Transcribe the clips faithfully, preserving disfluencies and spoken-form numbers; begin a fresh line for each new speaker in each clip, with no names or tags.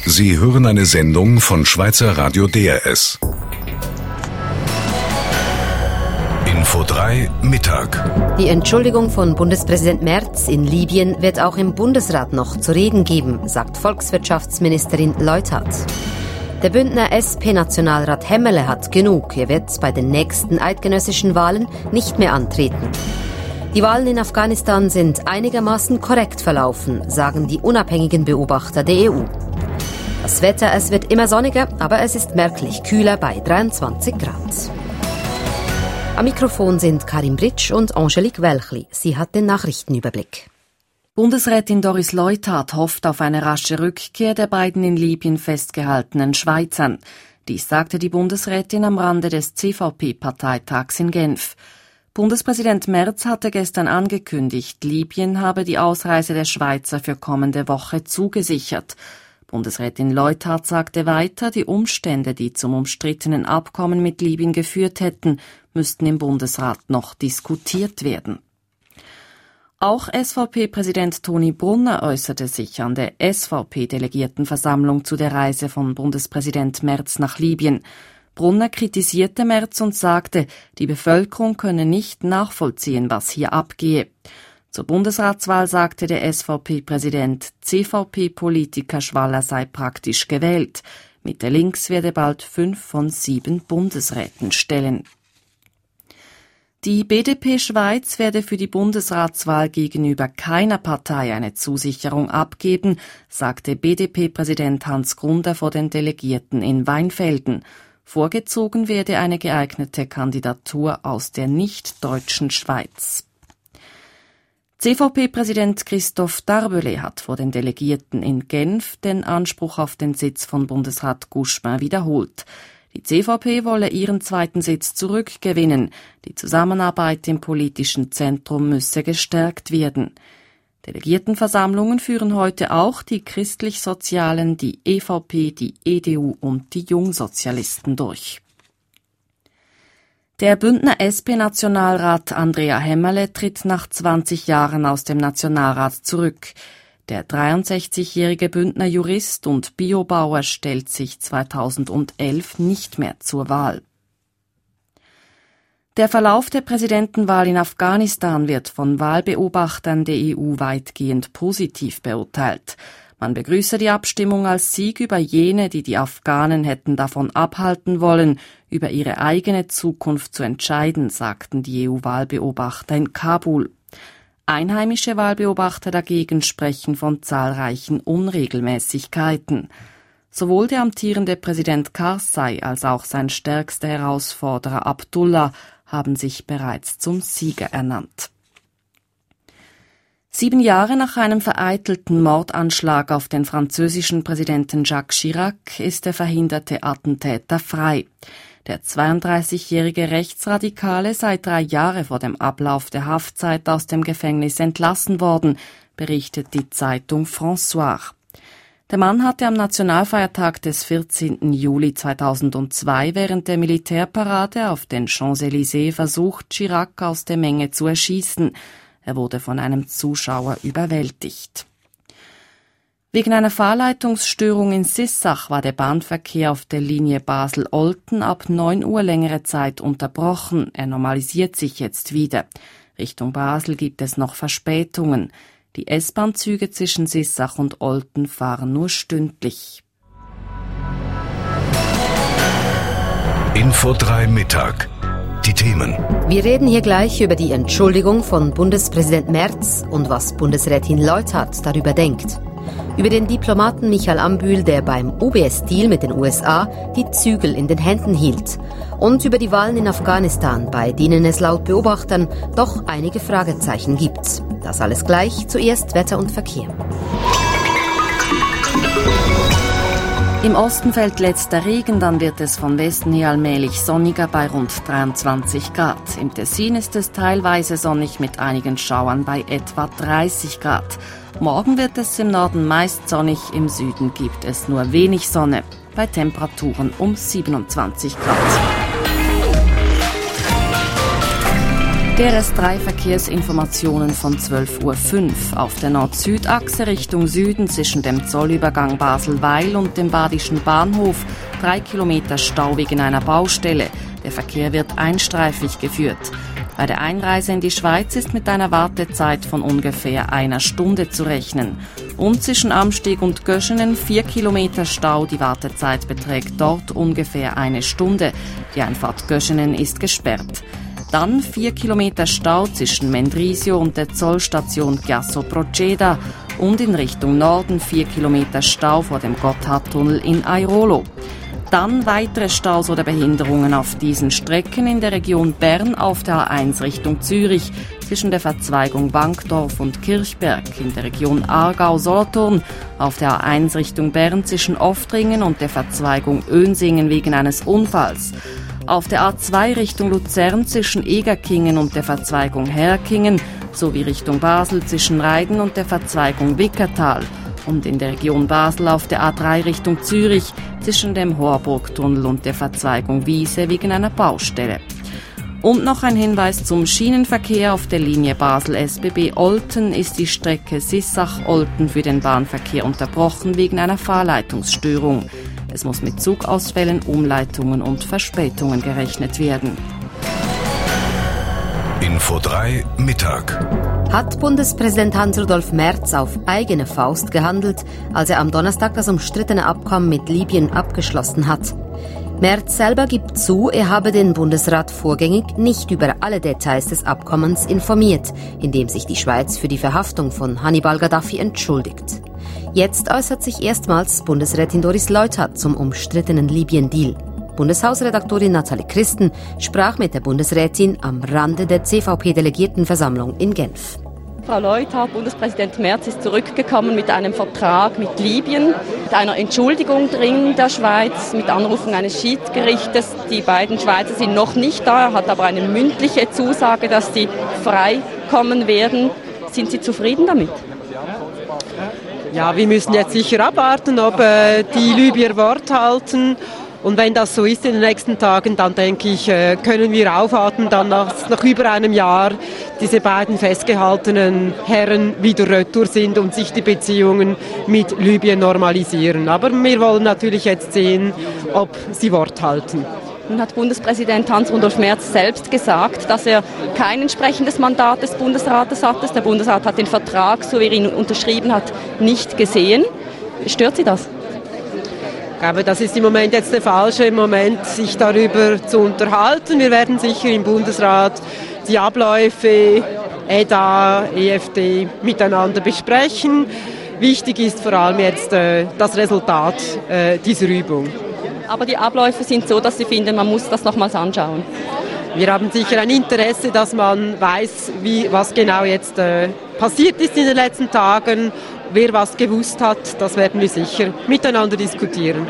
Sie hören eine Sendung von Schweizer Radio D R S. Info drei Mittag.
Die Entschuldigung von Bundespräsident Merz in Libyen wird auch im Bundesrat noch zu reden geben, sagt Volkswirtschaftsministerin Leuthard. Der Bündner S P-Nationalrat Hemmele hat genug. Er wird bei den nächsten eidgenössischen Wahlen nicht mehr antreten. Die Wahlen in Afghanistan sind einigermaßen korrekt verlaufen, sagen die unabhängigen Beobachter der E U. Das Wetter, es wird immer sonniger, aber es ist merklich kühler bei dreiundzwanzig Grad. Am Mikrofon sind Karin Britsch und Angelique Welchli. Sie hat den Nachrichtenüberblick.
Bundesrätin Doris Leuthard hofft auf eine rasche Rückkehr der beiden in Libyen festgehaltenen Schweizern. Dies sagte die Bundesrätin am Rande des C V P-Parteitags in Genf. Bundespräsident Merz hatte gestern angekündigt, Libyen habe die Ausreise der Schweizer für kommende Woche zugesichert. Bundesrätin Leuthard sagte weiter, die Umstände, die zum umstrittenen Abkommen mit Libyen geführt hätten, müssten im Bundesrat noch diskutiert werden. Auch S V P-Präsident Toni Brunner äußerte sich an der S V P-Delegiertenversammlung zu der Reise von Bundespräsident Merz nach Libyen. Brunner kritisierte Merz und sagte, die Bevölkerung könne nicht nachvollziehen, was hier abgehe. Zur Bundesratswahl sagte der S V P-Präsident, C V P-Politiker Schwaller sei praktisch gewählt. Mitte links werde bald fünf von sieben Bundesräten stellen. Die B D P Schweiz werde für die Bundesratswahl gegenüber keiner Partei eine Zusicherung abgeben, sagte B D P-Präsident Hans Grunder vor den Delegierten in Weinfelden. Vorgezogen werde eine geeignete Kandidatur aus der nicht-deutschen Schweiz. C V P-Präsident Christoph Darböle hat vor den Delegierten in Genf den Anspruch auf den Sitz von Bundesrat Guschmann wiederholt. Die C V P wolle ihren zweiten Sitz zurückgewinnen. Die Zusammenarbeit im politischen Zentrum müsse gestärkt werden. Delegiertenversammlungen führen heute auch die Christlich-Sozialen, die E V P, die E D U und die Jungsozialisten durch. Der Bündner S P-Nationalrat Andrea Hemmerle tritt nach zwanzig Jahren aus dem Nationalrat zurück. Der dreiundsechzigjährige Bündner Jurist und Biobauer stellt sich zweitausendelf nicht mehr zur Wahl. Der Verlauf der Präsidentenwahl in Afghanistan wird von Wahlbeobachtern der E U weitgehend positiv beurteilt. Man begrüße die Abstimmung als Sieg über jene, die die Afghanen hätten davon abhalten wollen, über ihre eigene Zukunft zu entscheiden, sagten die E U-Wahlbeobachter in Kabul. Einheimische Wahlbeobachter dagegen sprechen von zahlreichen Unregelmäßigkeiten. Sowohl der amtierende Präsident Karzai als auch sein stärkster Herausforderer Abdullah haben sich bereits zum Sieger ernannt. Sieben Jahre nach einem vereitelten Mordanschlag auf den französischen Präsidenten Jacques Chirac ist der verhinderte Attentäter frei. Der zweiunddreißigjährige Rechtsradikale sei drei Jahre vor dem Ablauf der Haftzeit aus dem Gefängnis entlassen worden, berichtet die Zeitung François. Der Mann hatte am Nationalfeiertag des vierzehnten Juli zweitausendzwei während der Militärparade auf den Champs-Élysées versucht, Chirac aus der Menge zu erschießen. Er wurde von einem Zuschauer überwältigt. Wegen einer Fahrleitungsstörung in Sissach war der Bahnverkehr auf der Linie Basel-Olten ab neun Uhr längere Zeit unterbrochen. Er normalisiert sich jetzt wieder. Richtung Basel gibt es noch Verspätungen. Die S-Bahn-Züge zwischen Sissach und Olten fahren nur stündlich.
Info drei Mittag. Die Themen.
Wir reden hier gleich über die Entschuldigung von Bundespräsident Merz und was Bundesrätin Leuthard darüber denkt. Über den Diplomaten Michael Ambühl, der beim U B S-Deal mit den U S A die Zügel in den Händen hielt. Und über die Wahlen in Afghanistan, bei denen es laut Beobachtern doch einige Fragezeichen gibt. Das alles gleich, zuerst Wetter und Verkehr.
Im Osten fällt letzter Regen, dann wird es von Westen her allmählich sonniger bei rund dreiundzwanzig Grad. Im Tessin ist es teilweise sonnig mit einigen Schauern bei etwa dreißig Grad. Morgen wird es im Norden meist sonnig, im Süden gibt es nur wenig Sonne, bei Temperaturen um siebenundzwanzig Grad. D R S drei Verkehrsinformationen von zwölf Uhr fünf. Auf der Nord-Süd-Achse Richtung Süden zwischen dem Zollübergang Basel-Weil und dem Badischen Bahnhof drei Kilometer Stau wegen einer Baustelle. Der Verkehr wird einstreifig geführt. Bei der Einreise in die Schweiz ist mit einer Wartezeit von ungefähr einer Stunde zu rechnen. Und zwischen Amsteg und Göschenen vier Kilometer Stau. Die Wartezeit beträgt dort ungefähr eine Stunde. Die Einfahrt Göschenen ist gesperrt. Dann vier Kilometer Stau zwischen Mendrisio und der Zollstation Chiasso Proceda und in Richtung Norden vier Kilometer Stau vor dem Gotthardtunnel in Airolo. Dann weitere Staus oder Behinderungen auf diesen Strecken in der Region Bern auf der A eins Richtung Zürich zwischen der Verzweigung Wankdorf und Kirchberg, in der Region Aargau-Solothurn auf der A eins Richtung Bern zwischen Oftringen und der Verzweigung Önsingen wegen eines Unfalls. Auf der A zwei Richtung Luzern zwischen Egerkingen und der Verzweigung Herkingen sowie Richtung Basel zwischen Reiden und der Verzweigung Wickertal und in der Region Basel auf der A drei Richtung Zürich zwischen dem Horburgtunnel und der Verzweigung Wiese wegen einer Baustelle. Und noch ein Hinweis zum Schienenverkehr. Auf der Linie Basel-S B B-Olten ist die Strecke Sissach-Olten für den Bahnverkehr unterbrochen wegen einer Fahrleitungsstörung. Es muss mit Zugausfällen, Umleitungen und Verspätungen gerechnet werden.
Info drei Mittag.
Hat Bundespräsident Hans-Rudolf Merz auf eigene Faust gehandelt, als er am Donnerstag das umstrittene Abkommen mit Libyen abgeschlossen hat? Merz selber gibt zu, er habe den Bundesrat vorgängig nicht über alle Details des Abkommens informiert, indem sich die Schweiz für die Verhaftung von Hannibal Gaddafi entschuldigt. Jetzt äußert sich erstmals Bundesrätin Doris Leuthard zum umstrittenen Libyen-Deal. Bundeshausredaktorin Nathalie Christen sprach mit der Bundesrätin am Rande der C V P-Delegiertenversammlung in Genf.
Frau Leuthard, Bundespräsident Merz ist zurückgekommen mit einem Vertrag mit Libyen, mit einer Entschuldigung drin der Schweiz, mit Anrufung eines Schiedsgerichtes. Die beiden Schweizer sind noch nicht da, er hat aber eine mündliche Zusage, dass sie freikommen werden. Sind Sie zufrieden damit?
Ja, wir müssen jetzt sicher abwarten, ob äh, die Libyer Wort halten. Und wenn das so ist in den nächsten Tagen, dann denke ich, äh, können wir aufatmen, dann nach, nach über einem Jahr diese beiden festgehaltenen Herren wieder retour sind und sich die Beziehungen mit Libyen normalisieren. Aber wir wollen natürlich jetzt sehen, ob sie Wort halten.
Nun hat Bundespräsident Hans-Rudolf Merz selbst gesagt, dass er kein entsprechendes Mandat des Bundesrates hat. Der Bundesrat hat den Vertrag, so wie er ihn unterschrieben hat, nicht gesehen. Stört Sie das?
Ich glaube, das ist im Moment jetzt der falsche Moment, sich darüber zu unterhalten. Wir werden sicher im Bundesrat die Abläufe E D A, E F D miteinander besprechen. Wichtig ist vor allem jetzt äh, das Resultat äh, dieser Übung.
Aber die Abläufe sind so, dass Sie finden, man muss das nochmals anschauen.
Wir haben sicher ein Interesse, dass man weiß, wie, was genau jetzt äh, passiert ist in den letzten Tagen. Wer was gewusst hat, das werden wir sicher miteinander diskutieren.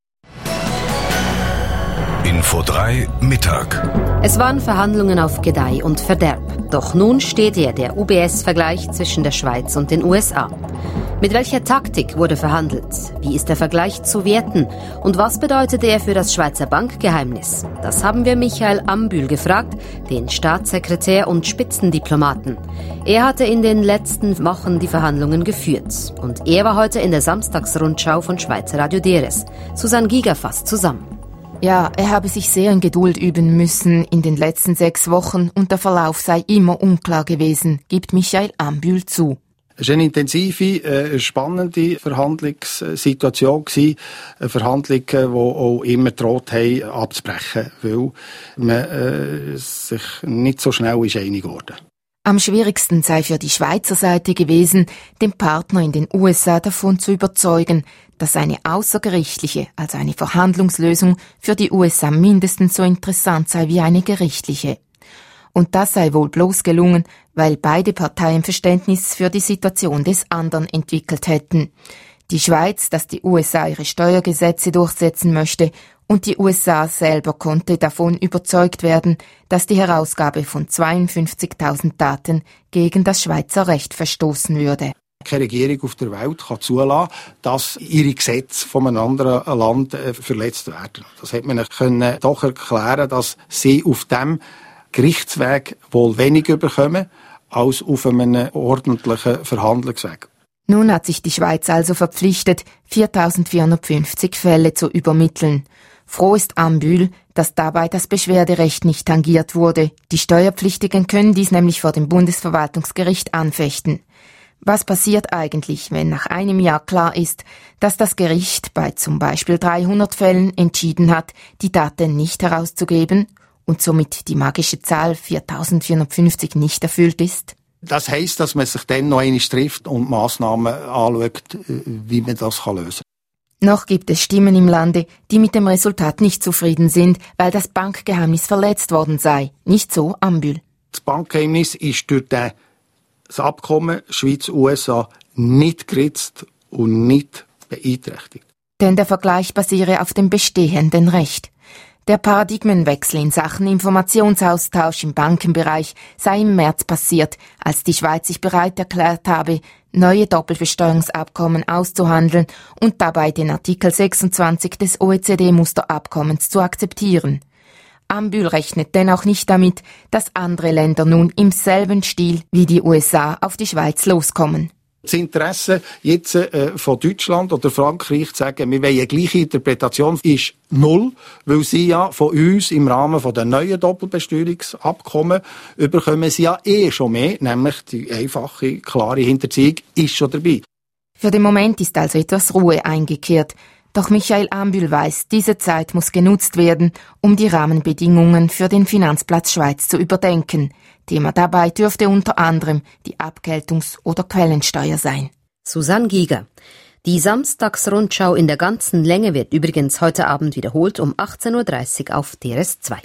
Info drei Mittag.
Es waren Verhandlungen auf Gedeih und Verderb. Doch nun steht er, der U B S-Vergleich zwischen der Schweiz und den U S A. Mit welcher Taktik wurde verhandelt? Wie ist der Vergleich zu werten? Und was bedeutet er für das Schweizer Bankgeheimnis? Das haben wir Michael Ambühl gefragt, den Staatssekretär und Spitzendiplomaten. Er hatte in den letzten Wochen die Verhandlungen geführt. Und er war heute in der Samstagsrundschau von Schweizer Radio D R S. Susanne Giger fasst zusammen.
Ja, er habe sich sehr in Geduld üben müssen in den letzten sechs Wochen und der Verlauf sei immer unklar gewesen, gibt Michael Ambühl zu.
Es war eine intensive, äh, spannende Verhandlungssituation gewesen. Eine Verhandlung, die auch immer droht haben, abzubrechen, weil man äh, sich nicht so schnell ist einig geworden.
Am schwierigsten sei für die Schweizer Seite gewesen, den Partner in den U S A davon zu überzeugen, dass eine außergerichtliche, also eine Verhandlungslösung, für die U S A mindestens so interessant sei wie eine gerichtliche. Und das sei wohl bloß gelungen, weil beide Parteien Verständnis für die Situation des anderen entwickelt hätten. Die Schweiz, dass die U S A ihre Steuergesetze durchsetzen möchte, und die U S A selber konnte davon überzeugt werden, dass die Herausgabe von zweiundfünfzigtausend Daten gegen das Schweizer Recht verstoßen würde.
Keine Regierung auf der Welt kann zulassen, dass ihre Gesetze von einem anderen Land verletzt werden. Das hat man können doch erklären, dass sie auf dem Gerichtsweg wohl weniger bekommen als auf einem ordentlichen Verhandlungsweg.
Nun hat sich die Schweiz also verpflichtet, viertausendvierhundertfünfzig Fälle zu übermitteln. Froh ist Ambühl, dass dabei das Beschwerderecht nicht tangiert wurde. Die Steuerpflichtigen können dies nämlich vor dem Bundesverwaltungsgericht anfechten. Was passiert eigentlich, wenn nach einem Jahr klar ist, dass das Gericht bei zum Beispiel dreihundert Fällen entschieden hat, die Daten nicht herauszugeben und somit die magische Zahl viertausendvierhundertfünfzig nicht erfüllt ist?
Das heisst, dass man sich dann noch einmal trifft und Massnahmen anschaut, wie man das lösen kann.
Noch gibt es Stimmen im Lande, die mit dem Resultat nicht zufrieden sind, weil das Bankgeheimnis verletzt worden sei. Nicht so Ambühl.
Das Bankgeheimnis ist durch das Abkommen Schweiz-U S A nicht geritzt und nicht beeinträchtigt.
Denn der Vergleich basiere auf dem bestehenden Recht. Der Paradigmenwechsel in Sachen Informationsaustausch im Bankenbereich sei im März passiert, als die Schweiz sich bereit erklärt habe, neue Doppelbesteuerungsabkommen auszuhandeln und dabei den Artikel sechsundzwanzig des O E C D-Musterabkommens zu akzeptieren. Ambühl rechnet dennoch nicht damit, dass andere Länder nun im selben Stil wie die U S A auf die Schweiz loskommen.
Das Interesse jetzt äh, von Deutschland oder Frankreich zu sagen, wir wollen eine gleiche Interpretation, ist null, weil sie ja von uns im Rahmen von der neuen Doppelbesteuerungsabkommen überkommen sie ja eh schon mehr, nämlich die einfache, klare Hinterziehung ist schon dabei.
Für den Moment ist also etwas Ruhe eingekehrt. Doch Michael Ambühl weiß, diese Zeit muss genutzt werden, um die Rahmenbedingungen für den Finanzplatz Schweiz zu überdenken. Thema dabei dürfte unter anderem die Abgeltungs- oder Quellensteuer sein.
Susanne Giger. Die Samstagsrundschau in der ganzen Länge wird übrigens heute Abend wiederholt um achtzehn Uhr dreißig auf D R S zwei.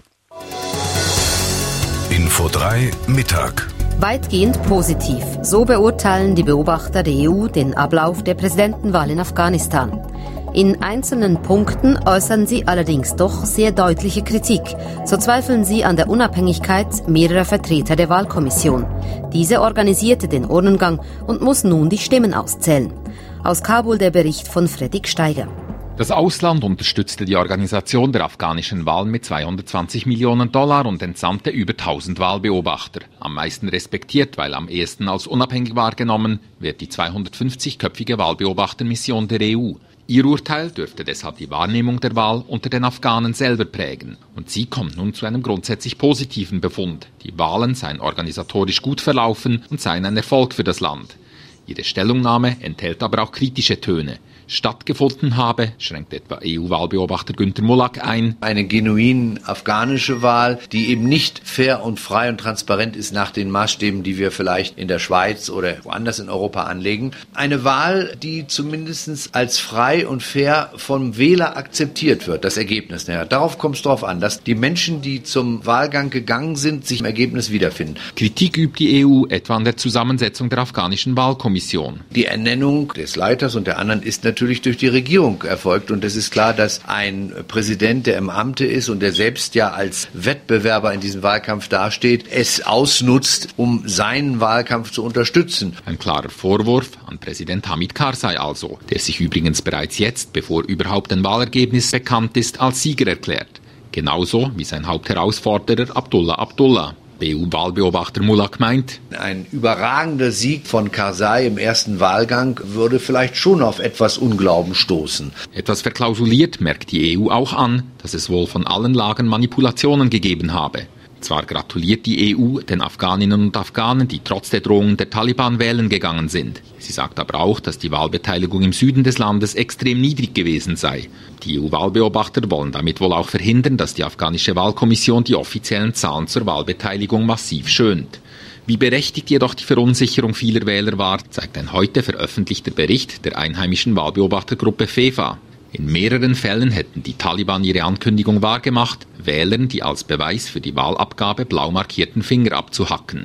Info drei Mittag.
Weitgehend positiv. So beurteilen die Beobachter der E U den Ablauf der Präsidentenwahl in Afghanistan. In einzelnen Punkten äußern sie allerdings doch sehr deutliche Kritik. So zweifeln sie an der Unabhängigkeit mehrerer Vertreter der Wahlkommission. Diese organisierte den Urnengang und muss nun die Stimmen auszählen. Aus Kabul der Bericht von Fredrik Steiger.
Das Ausland unterstützte die Organisation der afghanischen Wahlen mit zweihundertzwanzig Millionen Dollar und entsandte über tausend Wahlbeobachter. Am meisten respektiert, weil am ehesten als unabhängig wahrgenommen, wird die zweihundertfünfzigköpfige Wahlbeobachtermission der E U. Ihr Urteil dürfte deshalb die Wahrnehmung der Wahl unter den Afghanen selber prägen. Und sie kommt nun zu einem grundsätzlich positiven Befund. Die Wahlen seien organisatorisch gut verlaufen und seien ein Erfolg für das Land. Ihre Stellungnahme enthält aber auch kritische Töne. Stattgefunden habe, schränkt etwa E U-Wahlbeobachter Günter Mulak ein.
Eine genuin afghanische Wahl, die eben nicht fair und frei und transparent ist nach den Maßstäben, die wir vielleicht in der Schweiz oder woanders in Europa anlegen. Eine Wahl, die zumindest als frei und fair vom Wähler akzeptiert wird, das Ergebnis. Naja, darauf kommt es drauf an, dass die Menschen, die zum Wahlgang gegangen sind, sich im Ergebnis wiederfinden.
Kritik übt die E U etwa an der Zusammensetzung der afghanischen Wahlkommission.
Die Ernennung des Leiters und der anderen ist natürlich natürlich durch die Regierung erfolgt. Und es ist klar, dass ein Präsident, der im Amte ist und der selbst ja als Wettbewerber in diesem Wahlkampf dasteht, es ausnutzt, um seinen Wahlkampf zu unterstützen.
Ein klarer Vorwurf an Präsident Hamid Karzai also, der sich übrigens bereits jetzt, bevor überhaupt ein Wahlergebnis bekannt ist, als Sieger erklärt. Genauso wie sein Hauptherausforderer Abdullah Abdullah. B U-Wahlbeobachter Mulak meint,
ein überragender Sieg von Karzai im ersten Wahlgang würde vielleicht schon auf etwas Unglauben stoßen.
Etwas verklausuliert merkt die E U auch an, dass es wohl von allen Lagern Manipulationen gegeben habe. Zwar gratuliert die E U den Afghaninnen und Afghanen, die trotz der Drohungen der Taliban wählen gegangen sind. Sie sagt aber auch, dass die Wahlbeteiligung im Süden des Landes extrem niedrig gewesen sei. Die E U-Wahlbeobachter wollen damit wohl auch verhindern, dass die afghanische Wahlkommission die offiziellen Zahlen zur Wahlbeteiligung massiv schönt. Wie berechtigt jedoch die Verunsicherung vieler Wähler war, zeigt ein heute veröffentlichter Bericht der einheimischen Wahlbeobachtergruppe FEFA. In mehreren Fällen hätten die Taliban ihre Ankündigung wahrgemacht, Wählern die als Beweis für die Wahlabgabe blau markierten Finger abzuhacken.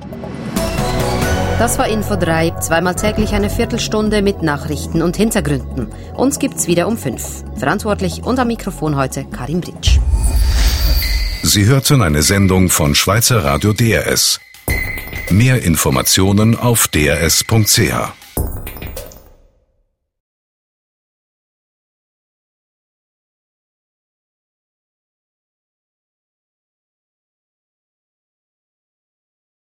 Das war Info drei, zweimal täglich eine Viertelstunde mit Nachrichten und Hintergründen. Uns gibt's wieder um fünf. Verantwortlich und am Mikrofon heute Karin Britsch.
Sie hörten eine Sendung von Schweizer Radio D R S. Mehr Informationen auf d r s punkt c h.